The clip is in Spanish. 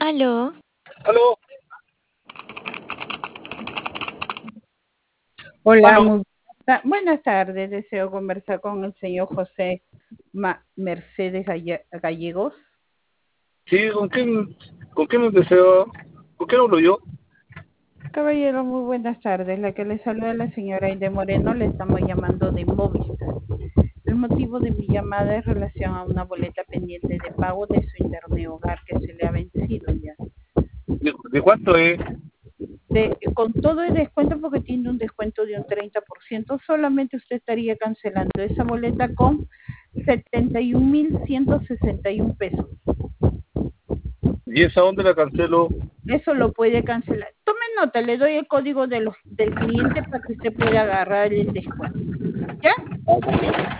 Aló, Aló, Hola, aló. muy buenas tardes. Deseo conversar con el señor José Mercedes Gallegos. Sí, ¿con quién deseo? ¿Con quién hablo yo? Caballero, muy buenas tardes. La que le saluda la señora Aide Moreno, le estamos llamando de Movistar. El motivo de mi llamada es relación a una boleta pendiente de pago de su internet hogar que se le ha vencido ya. ¿De cuánto es? Con todo el descuento, porque tiene un descuento de un 30%, solamente usted estaría cancelando esa boleta con 71.161 pesos. ¿Y esa dónde la cancelo? Eso lo puede cancelar. Tome nota, le doy el código del cliente para que usted pueda agarrar el descuento. ¿Ya? Ah,